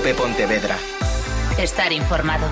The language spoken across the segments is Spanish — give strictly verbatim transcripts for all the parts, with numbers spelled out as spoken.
COPE Pontevedra. Estar informado.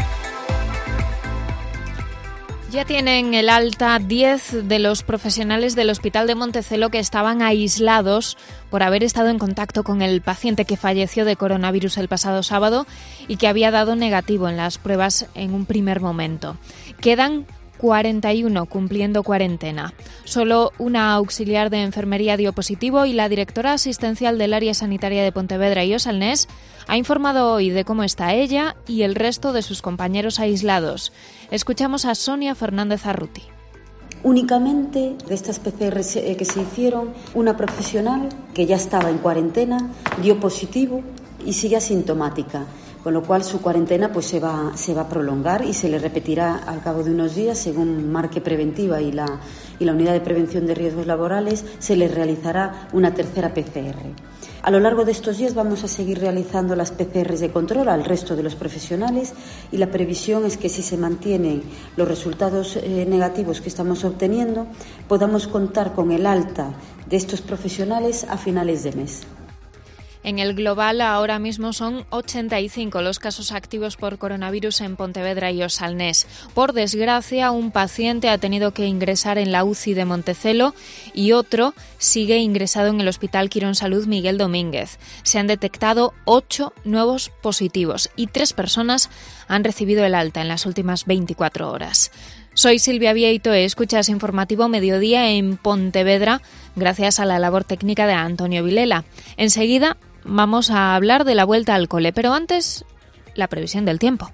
Ya tienen el alta diez de los profesionales del Hospital de Montecelo que estaban aislados por haber estado en contacto con el paciente que falleció de coronavirus el pasado sábado y que había dado negativo en las pruebas en un primer momento. Quedan cuarenta y uno cumpliendo cuarentena. Solo una auxiliar de enfermería dio positivo y la directora asistencial del área sanitaria de Pontevedra y Osalnés ha informado hoy de cómo está ella y el resto de sus compañeros aislados. Escuchamos a Sonia Fernández Arruti. Únicamente de estas P C R que se hicieron, una profesional que ya estaba en cuarentena dio positivo y sigue asintomática, con lo cual su cuarentena pues se va, se va a prolongar y se le repetirá al cabo de unos días, según marque preventiva y la, y la unidad de prevención de riesgos laborales, se le realizará una tercera P C R. A lo largo de estos días vamos a seguir realizando las P C Rs de control al resto de los profesionales y la previsión es que si se mantienen los resultados eh, negativos que estamos obteniendo, podamos contar con el alta de estos profesionales a finales de mes. En el global, ahora mismo son ochenta y cinco los casos activos por coronavirus en Pontevedra y Osalnés. Por desgracia, un paciente ha tenido que ingresar en la U C I de Montecelo y otro sigue ingresado en el Hospital Quirónsalud Miguel Domínguez. Se han detectado ocho nuevos positivos y tres personas han recibido el alta en las últimas veinticuatro horas. Soy Silvia Vieito, escuchas Informativo Mediodía en Pontevedra, gracias a la labor técnica de Antonio Vilela. Enseguida vamos a hablar de la vuelta al cole, pero antes, la previsión del tiempo.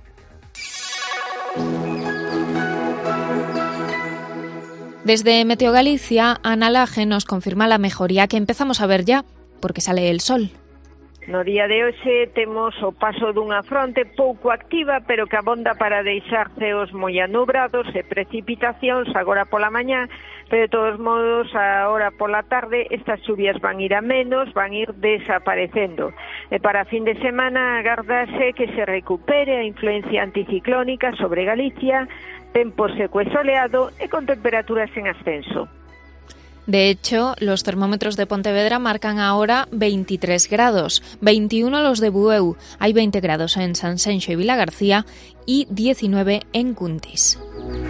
Desde Meteo Galicia, Ana Laje nos confirma la mejoría que empezamos a ver ya, porque sale el sol. No día de hoxe temos o paso dunha fronte pouco activa, pero que abonda para deixar ceos moi anubrados e precipitacións agora pola mañá, pero de todos modos, agora pola tarde, estas chuvias van ir a menos, van ir desaparecendo. E para fin de semana agardase que se recupere a influencia anticiclónica sobre Galicia, tempo seco e soleado e con temperaturas en ascenso. De hecho, los termómetros de Pontevedra marcan ahora veintitrés grados, veintiuno los de Bueu, hay veinte grados en Sanxenxo y Vilagarcía y diecinueve en Cuntis.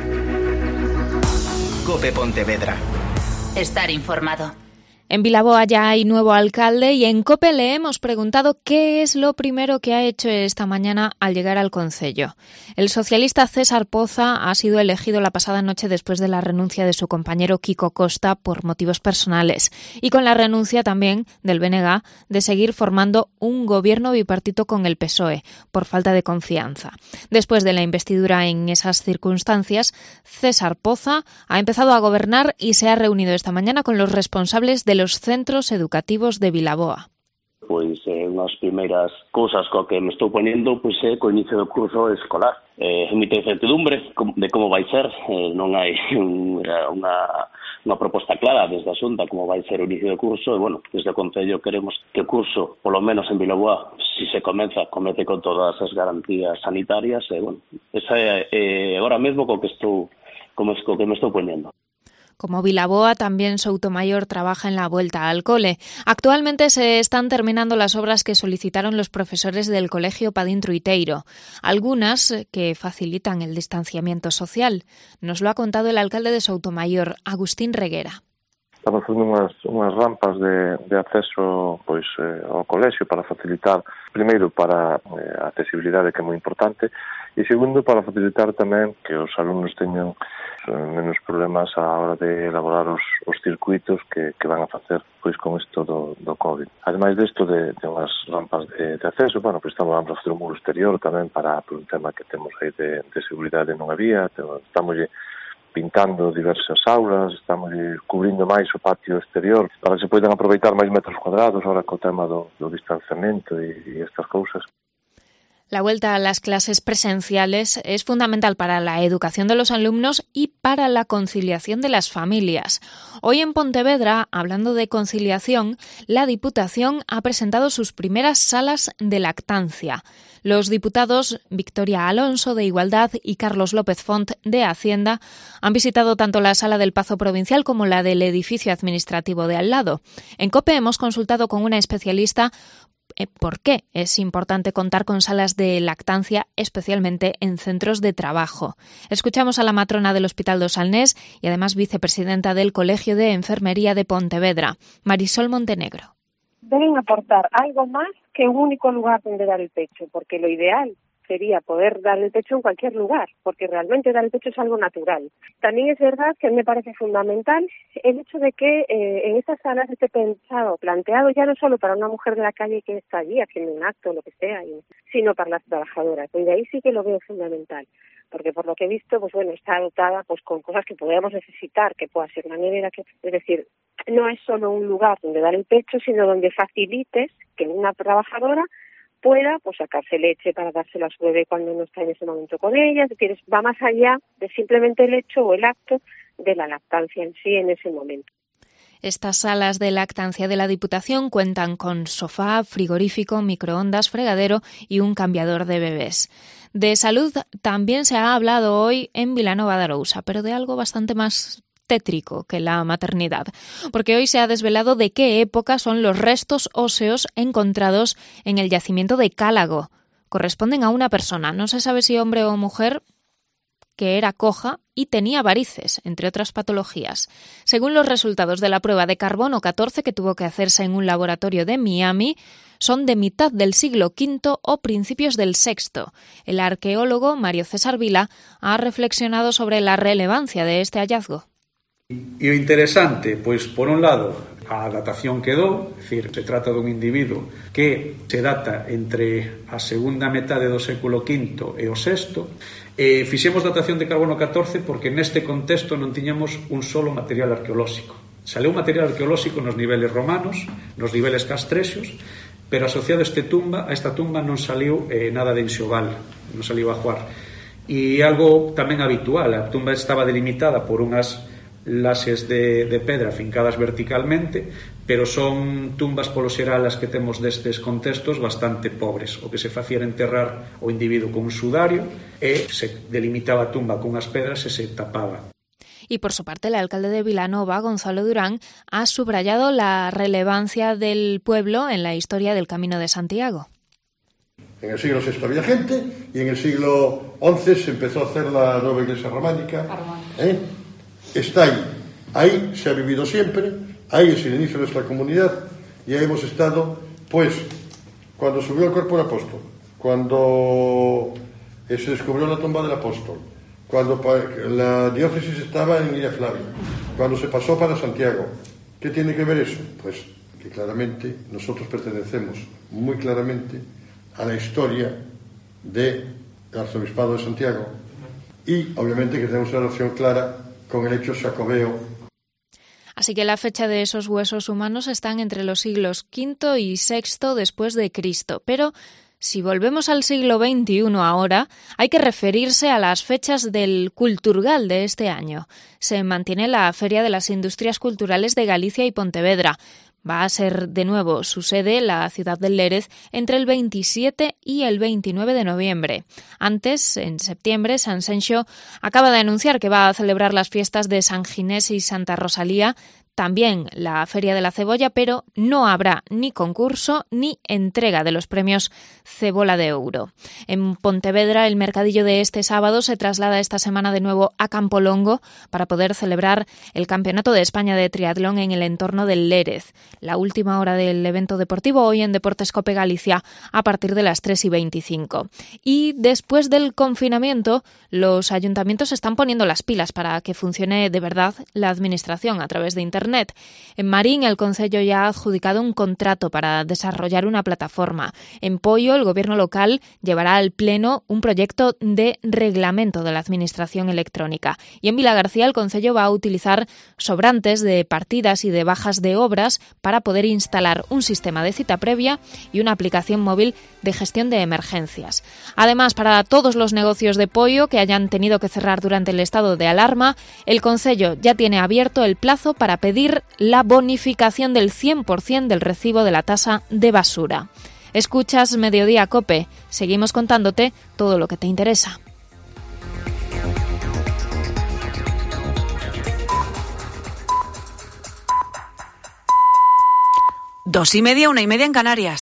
COPE Pontevedra. Estar informado. En Vilaboa ya hay nuevo alcalde y en COPE le hemos preguntado qué es lo primero que ha hecho esta mañana al llegar al concello. El socialista César Poza ha sido elegido la pasada noche después de la renuncia de su compañero Kiko Costa por motivos personales y con la renuncia también del B N G de seguir formando un gobierno bipartito con el P S O E por falta de confianza. Después de la investidura en esas circunstancias, César Poza ha empezado a gobernar y se ha reunido esta mañana con los responsables de los centros educativos de Vilaboa. Pois eh, unhas primeiras cousas co que me estou ponendo pois é co inicio do curso escolar. Eh, moita incertidumbre de como vai ser, eh, non hai unha, unha proposta clara desde a Xunta como vai ser o inicio do curso e, bueno, desde o Concello queremos que o curso, polo menos en Vilaboa, si se comeza, comece con todas as garantías sanitarias e, bueno, esa é eh, agora mesmo co que estou, como es, co que me estou ponendo. Como Vilaboa, también Soutomayor trabaja en la vuelta al cole. Actualmente se están terminando las obras que solicitaron los profesores del Colegio Padín Truiteiro, algunas que facilitan el distanciamiento social. Nos lo ha contado el alcalde de Soutomayor, Agustín Reguera. Estamos facendo unhas, unhas rampas de, de acceso pois, eh, ao colexio para facilitar, primeiro, para eh, a accesibilidade, que é moi importante, e segundo, para facilitar tamén que os alumnos teñan menos problemas á hora de elaborar os, os circuitos que, que van a facer pois con isto do, do COVID. Ademais desto de, de unhas rampas de, de acceso, bueno, pois estamos a facer un muro exterior tamén para por un tema que temos aí de, de seguridade non había, estamos pintando diversas aulas, estamos cubrindo máis o patio exterior para que se poidan aproveitar máis metros cuadrados ahora co tema do, do distanciamento e, e estas cousas. La vuelta a las clases presenciales es fundamental para la educación de los alumnos y para la conciliación de las familias. Hoy en Pontevedra, hablando de conciliación, la Diputación ha presentado sus primeras salas de lactancia. Los diputados Victoria Alonso, de Igualdad, y Carlos López Font, de Hacienda, han visitado tanto la sala del Pazo Provincial como la del edificio administrativo de al lado. En COPE hemos consultado con una especialista por qué es importante contar con salas de lactancia, especialmente en centros de trabajo. Escuchamos a la matrona del Hospital do Salnés y además vicepresidenta del Colegio de Enfermería de Pontevedra, Marisol Montenegro. Deben aportar algo más que un único lugar donde dar el pecho, porque lo ideal sería poder dar el pecho en cualquier lugar, porque realmente dar el pecho es algo natural. También es verdad que me parece fundamental el hecho de que eh, en estas salas esté pensado, planteado ya no solo para una mujer de la calle que está allí haciendo un acto o lo que sea, sino para las trabajadoras. Y de ahí sí que lo veo fundamental, porque por lo que he visto, pues bueno, está dotada pues con cosas que podríamos necesitar, que pueda ser una nevera, que, es decir, no es solo un lugar donde dar el pecho, sino donde facilites que una trabajadora pueda pues sacarse leche para dárselo a su bebé cuando no está en ese momento con ella. Es decir, va más allá de simplemente el hecho o el acto de la lactancia en sí en ese momento. Estas salas de lactancia de la Diputación cuentan con sofá, frigorífico, microondas, fregadero y un cambiador de bebés. De salud también se ha hablado hoy en Vilanova de Arousa, pero de algo bastante más tétrico que la maternidad, porque hoy se ha desvelado de qué época son los restos óseos encontrados en el yacimiento de Cálago. Corresponden a una persona, no se sabe si hombre o mujer, que era coja y tenía varices, entre otras patologías. Según los resultados de la prueba de carbono catorce que tuvo que hacerse en un laboratorio de Miami, son de mitad del siglo quinto o principios del sexto. El arqueólogo Mario César Vila ha reflexionado sobre la relevancia de este hallazgo. E o interesante, pois, por un lado, a datación quedou, é dicir, se trata dun individuo que se data entre a segunda metade do século quinto e o sexto, e fixemos datación de carbono catorce porque neste contexto non tiñamos un solo material arqueolóxico. Saleu material arqueolóxico nos niveles romanos, nos niveles castrexos, pero asociado a, este tumba, a esta tumba non saliu eh, nada de enxoval, non saliu a juar. E algo tamén habitual, a tumba estaba delimitada por unhas lases de, de pedra fincadas verticalmente, pero son tumbas polo xeral as que temos destes contextos bastante pobres. O que se facía era enterrar o individuo con un sudario e se delimitaba a tumba con as pedras e se tapaba. Y por su parte, el alcalde de Vilanova, Gonzalo Durán, ha subrayado la relevancia del pueblo en la historia del Camino de Santiago. En el siglo sexto había gente y en el siglo once se empezó a hacer la nueva iglesia románica. ¿Eh? Está ahí, ahí se ha vivido siempre, ahí es el inicio de nuestra comunidad y ahí hemos estado, pues, cuando subió el cuerpo del apóstol, cuando se descubrió la tumba del apóstol, cuando la diócesis estaba en Villa Flavia, cuando se pasó para Santiago. ¿Qué tiene que ver eso? Pues que claramente nosotros pertenecemos muy claramente a la historia del arzobispado de Santiago y obviamente que tenemos una relación clara con el hecho jacobeo. Así que la fecha de esos huesos humanos están entre los siglos quinto y sexto después de Cristo. Pero si volvemos al siglo veintiuno ahora, hay que referirse a las fechas del Culturgal de este año. Se mantiene la Feria de las Industrias Culturales de Galicia y Pontevedra. Va a ser de nuevo su sede la ciudad del Lérez entre el veintisiete y el veintinueve de noviembre. Antes, en septiembre, San Xenxo acaba de anunciar que va a celebrar las fiestas de San Ginés y Santa Rosalía, también la Feria de la Cebolla, pero no habrá ni concurso ni entrega de los premios Cebola de Ouro. En Pontevedra, el mercadillo de este sábado se traslada esta semana de nuevo a Campolongo para poder celebrar el Campeonato de España de Triatlón en el entorno del Lérez. La última hora del evento deportivo hoy en Deportes Cope Galicia a partir de las tres y veinticinco. Y después del confinamiento, los ayuntamientos están poniendo las pilas para que funcione de verdad la administración a través de Internet. En Marín, el Concello ya ha adjudicado un contrato para desarrollar una plataforma. En Poio, el Gobierno local llevará al Pleno un proyecto de reglamento de la administración electrónica. Y en Vilagarcía, el Concello va a utilizar sobrantes de partidas y de bajas de obras para poder instalar un sistema de cita previa y una aplicación móvil de gestión de emergencias. Además, para todos los negocios de Poio que hayan tenido que cerrar durante el estado de alarma, el Concello ya tiene abierto el plazo para pedir la bonificación del cien por ciento del recibo de la tasa de basura. Escuchas Mediodía Cope. Seguimos contándote todo lo que te interesa. Dos y media, una y media en Canarias.